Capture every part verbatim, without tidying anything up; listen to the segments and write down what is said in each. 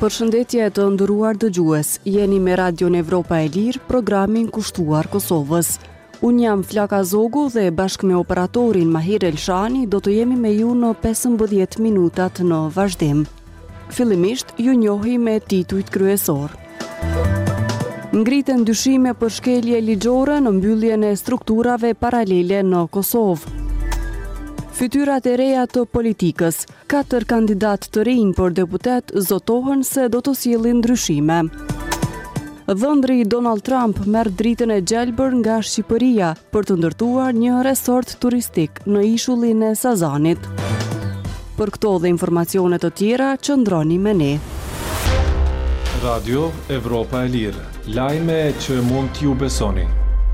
Përshëndetje të nderuar dëgjues, jeni me Radion Evropa e Lirë, programin kushtuar Kosovës. Unë jam Flaka Zogu dhe bashkë me operatorin Mahir Elshani do të jemi me ju në pesëmbëdhjetë minutat në vazhdim. Fillimisht ju njohi me titujt kryesor. Ngritën dyshime për shkelje ligjore në mbylljen e strukturave paralele në Kosovë. Fytyrat e reja të politikës, katër kandidat të rinj për deputet zotohen se do të sjellin ndryshime. Dhëndri Donald Trump merr dritën e gjelbër nga Shqipëria për të ndërtuar një resort turistik në ishullin e Sazanit. Për këto dhe informacione të tjera, qëndroni me ne. Radio Evropa e Lirë, lajme që mund t'ju besoni.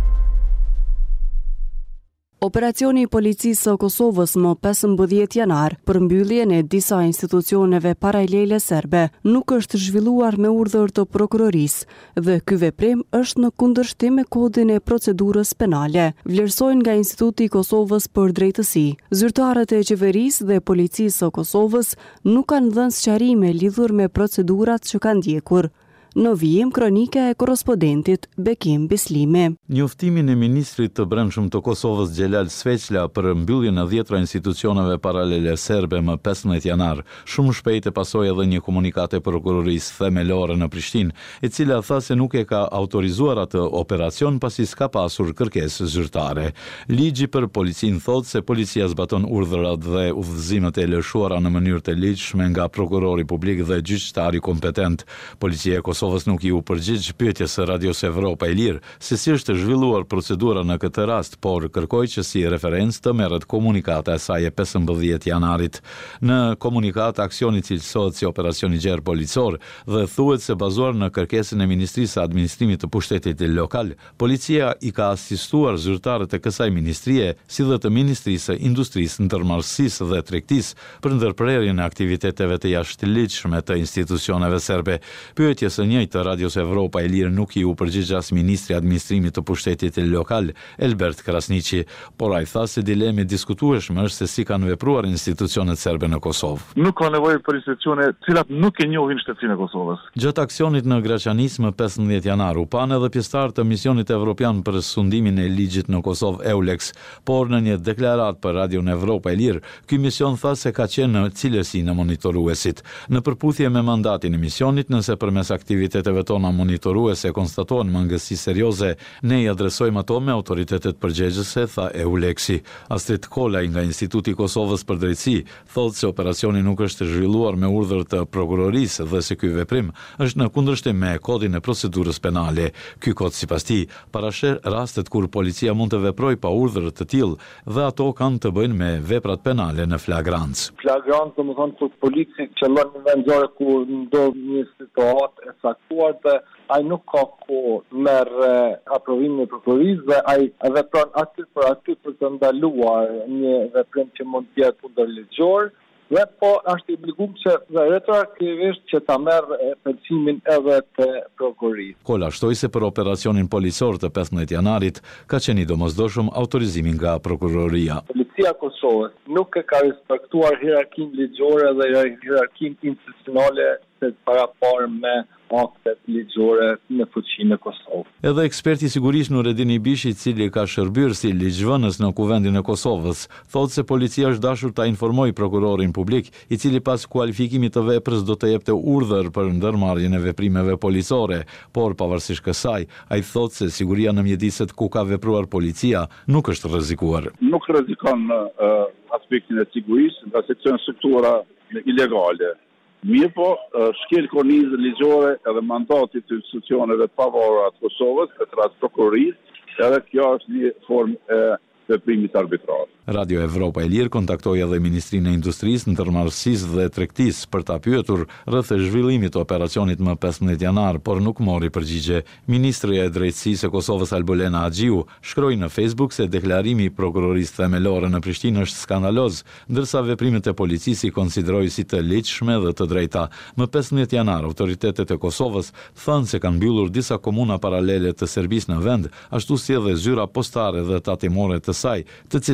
Operacioni i policisë së Kosovës më pesëmbëdhjetë janar për mbylljen e disa institucioneve paralele serbe nuk është zhvilluar me urdhër të prokurorisë dhe ky veprim është në kundërshtim me kodin e procedurës penale, vlerësojnë nga Instituti i Kosovës për Drejtësi. Zyrtarët e qeverisë dhe policisë së Kosovës nuk kanë dhënë sqarime lidhur me procedurat që kanë ndjekur. Në vijim kronike e korrespondentit Bekim Bislimi. Njoftimin e ministrit të brendshëm të Kosovës Xhelal Sveçla për mbylljen e dhjetra institucioneve paralele serbe më pesëmbëdhjetë janar, shumë shpejt e pasoi edhe një komunikat e prokurorisë themelore në Prishtinë, e cila tha se nuk e ka autorizuar atë operacion pasi s'ka pasur kërkesë zyrtare. Ligji për policinë thotë se policia zbaton urdhrat dhe udhëzimet e lëshuara në mënyrë të ligjshme nga prokurori publik dhe gjyqtari kompetent. Policia e Kosovës nuk i u përgjigj pyetjes së Radios Evropa e Lirë se si është zhvilluar procedura në këtë rast, por kërkoi që si referencë të merret komunikata e saj e pesëmbëdhjetë janarit. Në komunikat aksioni cilësohet si operacion i gjerë policor dhe thuhet se bazuar në kërkesën e Ministrisë së Administrimit të Pushtetit Lokal, policia i ka asistuar zyrtarët e kësaj ministrie, si dhe të Ministrisë së Industrisë, Ndërmarrësisë dhe Tregtisë për ndërprerjen e aktiviteteve të jashtëligjshme të institucioneve serbe. Pyetjes së njëjtë Radios Evropa e Lirë nuk i u përgjigj as ministri i administrimit të pushtetit lokal, Elbert Krasniqi, por ai tha se dileme diskutueshme është se si kanë vepruar institucionet serbe në Kosovë. Nuk ka nevojë për institucione të cilat nuk e njohin shtetësinë e Kosovës. Gjatë aksionit në Graçanis më pesëmbëdhjetë janar u panë edhe pjesëtarë të misionit evropian për sundimin e ligjit në Kosovë EULEX, por në një deklaratë për Radion Evropa e Lirë, ky mision tha se ka qenë në cilësinë e monitoruesit. Në përputhje me mandatin e misionit, nëse përmes aktiviteteve tona monitoruese konstatohen mangësi serioze, ne i adresojmë ato me autoritetet përgjegjëse, tha EULEX-i. Astrid Kolaj nga Instituti i Kosovës për Drejtësi thotë se operacioni nuk është zhvilluar me urdhër të prokurorisë dhe se ky veprim është në kundërshtim me kodin e procedurës penale. Ky kod sipas tij parasheh rastet kur policia mund të veprojë pa urdhër të tillë dhe ato kanë të bëjnë me veprat penale në flagrancë. Flagrancë, domethënë kur policia qëllon në vendore ku ndodh një situatë e saktuar dhe ai nuk ka kohë merr aprovimin e prokurorisë dhe ai vepron aty për aty për të ndaluar një veprim që mund të jetë kundërligjor. Dhe po është i obliguar që dhe retroaktivisht që ta merr përcimin edhe të prokurorisë. Kola shtoi se për operacionin policor të pesëmbëdhjetë janarit ka qenë i domosdoshëm autorizimi nga prokuroria. Policia e Kosovës nuk e ka respektuar hierarkinë ligjore dhe hierarkinë institucionale se paraparë me aktet ligjore në fuqinë e Kosovës. Edhe eksperti sigurisht Nuredin Ibishi, i cili ka shërbyer si ligjvënës në Kuvendin e Kosovës, thotë se policia është dashur ta informojë prokurorin publik, i cili pas kualifikimit të veprës do të jepte urdhër për ndërmarrjen e veprimeve policore, por pavarësisht kësaj, ai thotë se siguria në mjediset ku ka vepruar policia nuk është rrezikuar. Nuk rrezikon uh, aspektin e sigurisë, nga se janë struktura ilegale. Mirë po, shkel kornizë ligjore edhe mandatit të institucioneve të pavarura të Kosovës, e të rast prokurorisë, edhe kjo është një formë e veprimit arbitrar. Radio Evropa e Lirë kontaktoi edhe Ministrinë e Industrisë, Ndërmarrësisë dhe Tregtisë për ta pyetur rreth zhvillimit të operacionit më pesëmbëdhjetë janar, por nuk mori përgjigje. Ministrja e Drejtësisë së Kosovës Albulena Haxhiu shkroi në Facebook se deklarimi i prokurorisë themelore në Prishtinë është skandaloz, ndërsa veprimet e policisë i konsideroi si të ligjshme dhe të drejta. Më pesëmbëdhjetë janar, autoritetet e Kosovës thanë se kanë mbyllur disa komuna paralele të Serbisë në vend, ashtu si edhe zyra postare dhe tatimore të saj, të cilat kanë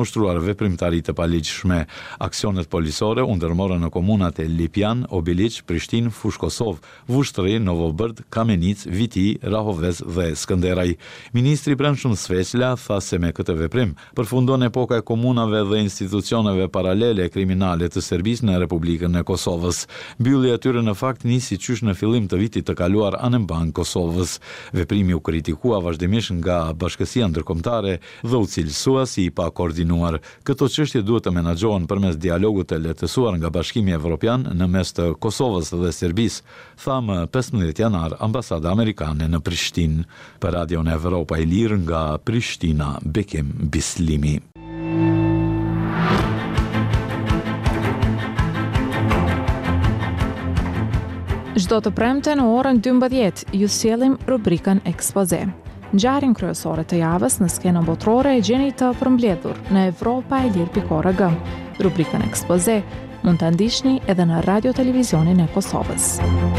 mushtruar veprimtari të paligjshme. Aksionet policore u ndërmorën në komunat e Lipjan, Obiliq, Prishtinë, Fush Kosovë, Vushtri, Novobërd, Kamenic, Viti, Rahovez dhe Skënderaj. Ministri i Brendshëm Sveçla tha se me këtë veprim përfundon epoka e komunave dhe institucioneve paralele kriminale të Serbisë në Republikën e Kosovës. Mbyllja e tyre në fakt nisi qysh në fillim të vitit të kaluar anë mban Kosovës. Veprimi u kritikua vazhdimisht nga Bashkësia Ndërkombëtare dhe u cilësua si i pa koordinuar. Këto çështje duhet të menaxhohen përmes dialogut të lehtësuar nga Bashkimi Evropian në mes të Kosovës dhe Serbisë, tha më pesëmbëdhjetë janar Ambasada Amerikane në Prishtinë. Për Radion Evropa i Lirë nga Prishtina, Bekim Bislimi. Çdo të premte në orën dymbëdhjetë ju sjellim rubrikën Ekspoze. Ngjarjen kryesore të javës në skenën botërore e gjeni të përmbledhur në Evropa e Lirë pikë org. Rubrikën Ekspoze mund ta ndiqni edhe në Radio Televizionin e Kosovës.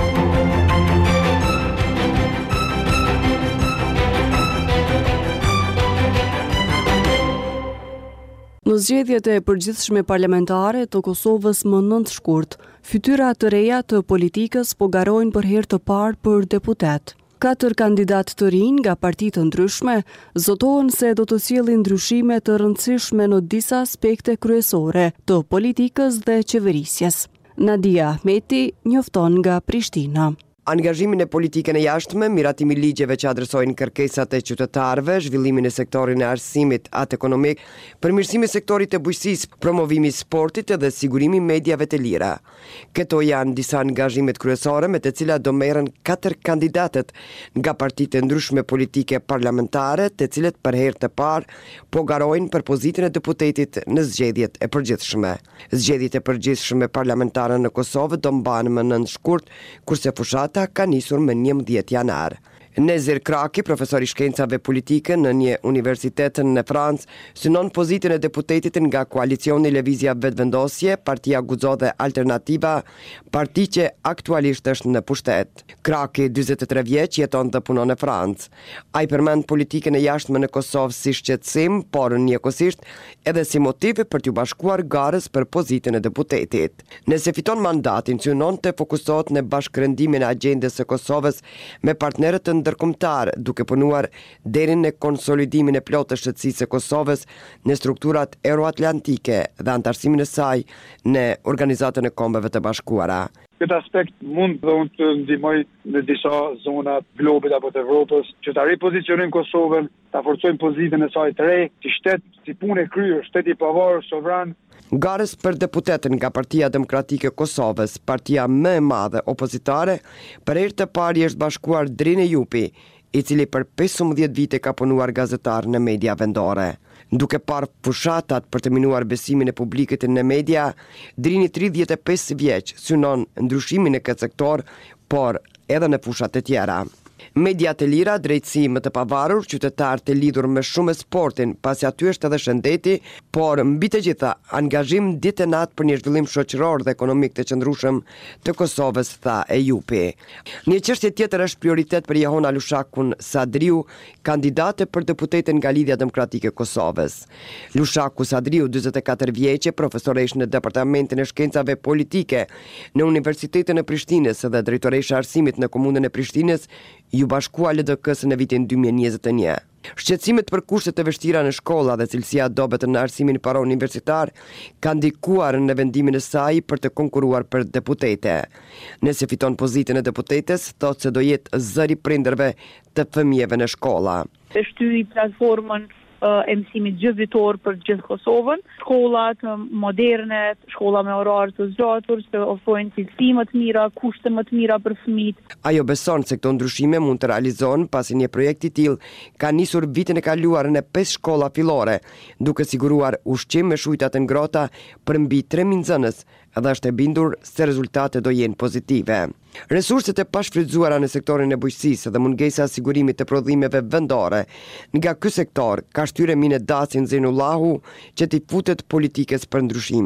Në zgjedhjet e përgjithshme parlamentare të Kosovës më nëntë shkurt, fytyra të reja të politikës po garojnë për herë të parë për deputet. Katër kandidat të rinj nga parti të ndryshme zotohen se do të sjellin ndryshime të rëndësishme në disa aspekte kryesore të politikës dhe qeverisjes. Nadia Ahmeti njofton nga Prishtina. Angazhimin e politikën e jashtme, miratimi ligjeve që adresojnë kërkesat e qytetarëve, zhvillimin e sektorit e arsimit atë ekonomik, përmirësimi i sektorit të bujqësisë, promovimi i sportit dhe sigurimi i mediave të lira. Këto janë disa angazhimet kryesore me të cilat do merren katër kandidatët nga partitë e ndryshme politike parlamentare, të cilët për herë të parë po garojnë për pozitën e deputetit në zgjedhjet e përgjithshme. Zgjedhjet e përgjithshme parlamentare në Kosovë do mbahen më nëntë shkurt, kurse fushata ka nisur më njëmbëdhjetë janar. Nezir Kraki, profesor i shkencave politike në një universitet në Francë, synon pozitën e deputetit nga koalicioni Lëvizja Vetëvendosje, Partia Guxo dhe Alternativa, parti që aktualisht është në pushtet. Kraki, dyzet e tre vjeç, jeton dhe punon në Francë. Ai përmend politikën e jashtme në Kosovë si shqetësim, por njëkohësisht edhe si motiv për t'u bashkuar garës për pozitën e deputetit. Nëse fiton mandatin, synon të fokusohet në bashkërendimin e agjendës së Kosovës me partnerët të ndërkombëtar, duke punuar deri në konsolidimin e plotë të shtetësisë së Kosovës në strukturat euroatlantike dhe antarësimin e saj në Organizatën e Kombeve të Bashkuara. Këtë aspekt mund dhe unë të ndihmoj në disa zona të globit apo të Evropës, që ta ripozicionojmë Kosovën, ta forcojmë pozitën e saj të re, si shtet, si punë e kryer, shteti i pavarur, sovran. Garës për deputetën nga Partia Demokratike e Kosovës, partia më e madhe opozitare, për herë të parë është bashkuar Drine Jupi, i cili për pesëmbëdhjetë vite ka punuar gazetar në media vendore. Duke parë fushatat për të minuar besimin e publikut në media, Drini tridhjetë e pesë vjeç synon ndryshimin në këtë sektor, por edhe në fushat e tjera. Media të lira, drejtësi më të pavarur, qytetar të lidhur me shumë sportin, pasi aty është edhe shëndeti, por mbi të gjitha angazhim ditë e natë për një zhvillim shoqëror dhe ekonomik të qëndrueshëm të Kosovës, tha e Jupi. Një çështje tjetër është prioritet për Jehona Lushakun Sadriu, kandidate për deputetën nga Lidhja Demokratike e Kosovës. Lushaku Sadriu, dyzet e katër vjeçë, profesoresh në Departamentin e Shkencave Politike në Universitetin e Prishtinës dhe drejtoresh e arsimit në Komunën e Prishtinës, ju bashkua L D K-së në vitin dy mijë e njëzet e një. Shqetësimet për kushtet e vështira në shkolla dhe cilësia dobet në arsimin para universitar kanë ndikuar në vendimin e saj për të konkuruar për deputete. Nëse fiton pozitën e deputetes, thotë se do jetë zëri prindërve të fëmijëve në shkolla. Të shtyri platformën e mësimit gjithvitor për gjithë Kosovën, shkollat moderne, shkolla me orar të zgjatur, që ofrojnë cilësi më të mira, kushte më të mira për fëmijët. Ajo beson se këto ndryshime mund të realizohen pasi një projekt i tillë ka nisur vitin e kaluar në pesë shkolla fillore, duke siguruar ushqim me shujta të ngrohta për mbi tre mijë nxënës, dhe është e bindur se rezultatet do jenë pozitive. Resurset e pashfrytzuara në sektorin e bujqësisë dhe mungesa e sigurimit të prodhimeve vendore nga ky sektor ka shtyre Mine Dasin Zenullahu që t'i futet politikës për ndryshime.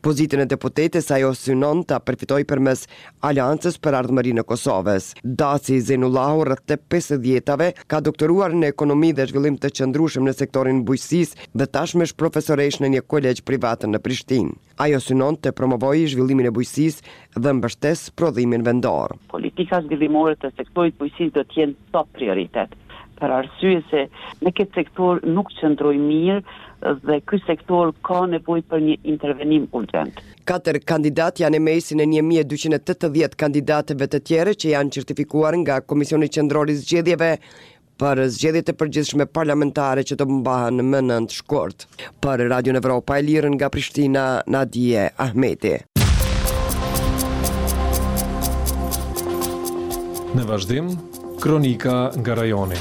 Pozitën e deputetes ajo synon ta përfitoj përmes Aleancës për Ardhmërinë e Kosovës. Daci Zenullahu rreth të pesëdhjetave ka doktoruar në ekonomi dhe zhvillim të qëndrueshëm në sektorin bujqësisë dhe tashmë është profesoresh në një kolegj privat në Prishtinë. Ajo synon të promovojë zhvillimin e bujqësisë dhe mbështes prodhimin vendor. Politika zhvillimore të sektorit bujqësisë do të jenë top prioritet, për arsye se në këtë sektor nuk qëndroj mirë dhe ky sektor ka nevojë për një intervenim urgjent. Katër kandidat janë e mesin e një mijë e dyqind e tetëdhjetë kandidatëve të tjerë që janë certifikuar nga Komisioni Qendror i Zgjedhjeve për zgjedhjet e përgjithshme parlamentare që të mbahen më nëntë shkurt. Për Radio Evropa e Lirë nga Prishtina, Nadije Ahmeti. Në vazhdim, kronika nga rajoni.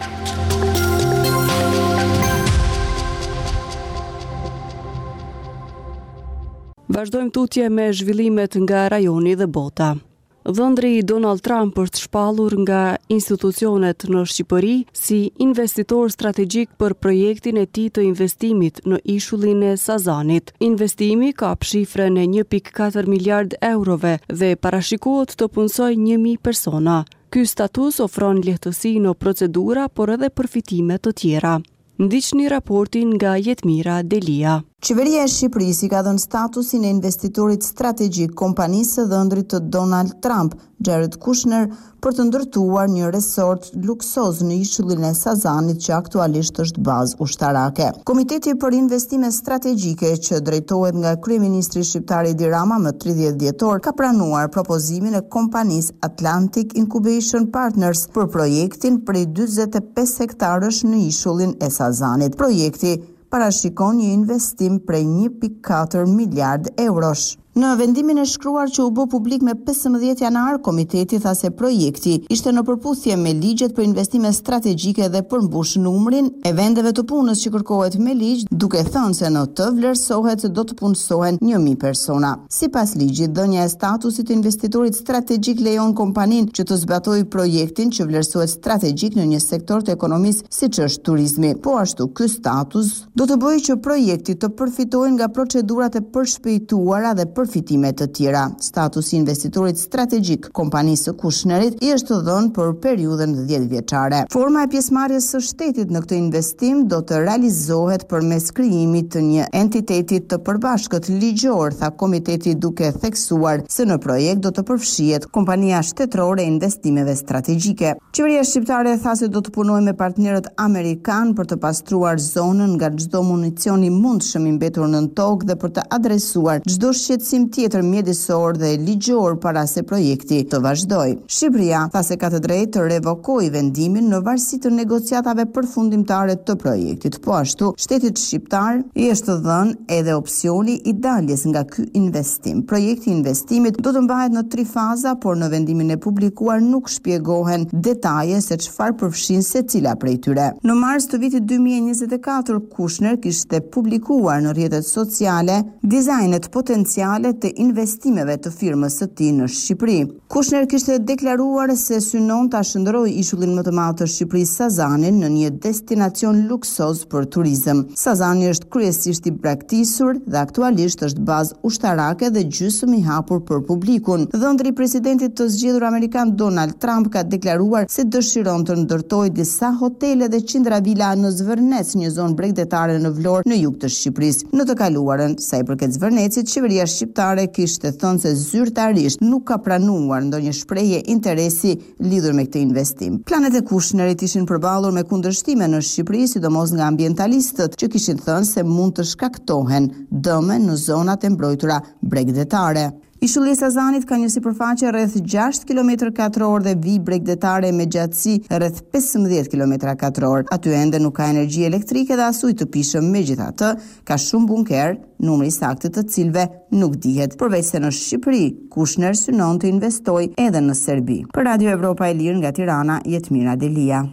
Vazhdojmë tutje me zhvillimet nga rajoni dhe bota. Dhëndri Donald Trump është shpallur nga institucionet në Shqipëri si investitor strategjik për projektin e tij të investimit në ishullin e Sazanit. Investimi ka shifrën e një pikë katër miliard eurove dhe parashikohet të punësojë një mijë persona. Ky status ofron lehtësi në procedura, por edhe përfitime të tjera. Ndiqni raportin nga Jetmira Delia. Qeveria e Shqipërisë ka dhënë statusin e investitorit strategjik kompanisë së dhëndrit të Donald Trump, Jared Kushner, për të ndërtuar një resort luksoz në ishullin e Sazanit që aktualisht është bazë ushtarake. Komiteti për investime strategjike që drejtohet nga kryeministri shqiptar Edi Rama më tridhjetë dhjetor ka pranuar propozimin e kompanisë Atlantic Incubation Partners për projektin prej dyzet e pesë hektarësh në ishullin e Sazanit. Projekti parashikon një investim prej një pikë katër miliard eurosh. Në vendimin e shkruar që u bë publik me pesëmbëdhjetë janar, komiteti tha se projekti ishte në përputhje me ligjet për investime strategjike dhe përmbush numrin e vendeve të punës që kërkohet me ligj, duke thënë se në të vlerësohet se do të punësohen një mijë persona. Sipas ligjit, dhënia e statusit të investitorit strategjik lejon kompaninë që të zbatojë projektin që vlerësohet strategjik në një sektor të ekonomisë siç është turizmi. Po ashtu, ky status do të bëjë që projekti të përfitojë nga procedurat e përshpejtuara dhe përfitime të tjera. Statusi investitorit strategjik kompanisë së Kushnerit i është dhënë për periudhën dhjetë vjeçare. Forma e pjesëmarrjes së shtetit në këtë investim do të realizohet përmes krijimit të një entiteti të përbashkët ligjor, tha komiteti, duke theksuar se në projekt do të përfshihet kompania shtetërore e investimeve strategjike. Qeveria shqiptare tha se do të punojë me partnerët amerikan për të pastruar zonën nga çdo municion i mundshëm i mbetur nën tokë dhe për të adresuar çdo shqetësim tjetër mjedisor dhe ligjor para se projekti të vazhdojë. Shqipëria tha se ka të drejtë të revokojë vendimin në varësi të negociatave përfundimtare të projektit. Po ashtu, shtetit shqiptar i është dhënë edhe opsioni i daljes nga ky investim. Projekti i investimit do të mbahet në tri faza, por në vendimin e publikuar nuk shpjegohen detaje se çfarë përfshin secila prej tyre. Në mars të vitit dy mijë e njëzet e katër, Kushner kishte publikuar në rrjetet sociale dizajnet potenciale të investimeve të firmës së tij në Shqipëri. Kushner kishte deklaruar se synon ta shndërojë ishullin më të madh të Shqipërisë, Sazanin, në një destinacion luksoz për turizëm. Sazani është kryesisht i braktisur dhe aktualisht është bazë ushtarake dhe gjysmë i hapur për publikun. Dhëndri i presidentit të zgjedhur amerikan Donald Trump ka deklaruar se dëshiron të ndërtojë disa hotele dhe qindra vila në Zvërnec, një zonë bregdetare në Vlorë në jug të Shqipërisë. Në të kaluarën, sa i përket Zvërnecit, qeveria shqiptare kishte thënë se zyrtarisht nuk ka pranuar ndonjë shprehje interesi lidhur me këtë investim. Planet e Kushnerit ishin përballur me kundërshtime në Shqipëri, sidomos nga ambientalistët që kishin thënë se mund të shkaktohen dëme në zonat e mbrojtura bregdetare. Ishulli i Sazanit ka një sipërfaqe rreth gjashtë kilometër katror dhe vijë bregdetare me gjatësi rreth pesëmbëdhjetë kilometra katror. Aty ende nuk ka energji elektrike dhe as ujë të pishëm, megjithatë ka shumë bunker, numri i saktë të cilëve nuk dihet. Përveç se në Shqipëri, Kushner synon të investojë edhe në Serbi. Për Radio Evropa e Lirë nga Tirana, Jetmira Delia.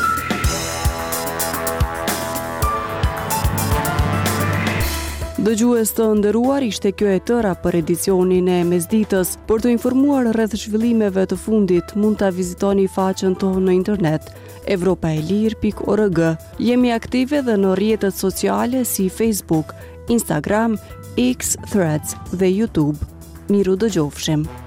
Dëgjues të nderuar, ishte kjo e tëra për edicionin e mesditës. Për të informuar rreth zhvillimeve të fundit, mund ta vizitoni faqen tonë në internet evropaelir pikë org. Jemi aktive dhe në rrjetet sociale si Facebook, Instagram, X, Threads dhe YouTube. Miru dëgjofshim.